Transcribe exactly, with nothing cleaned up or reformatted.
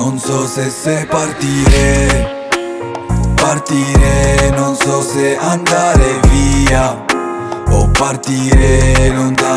Non so se se partire, partire, non so se andare via o partire lontano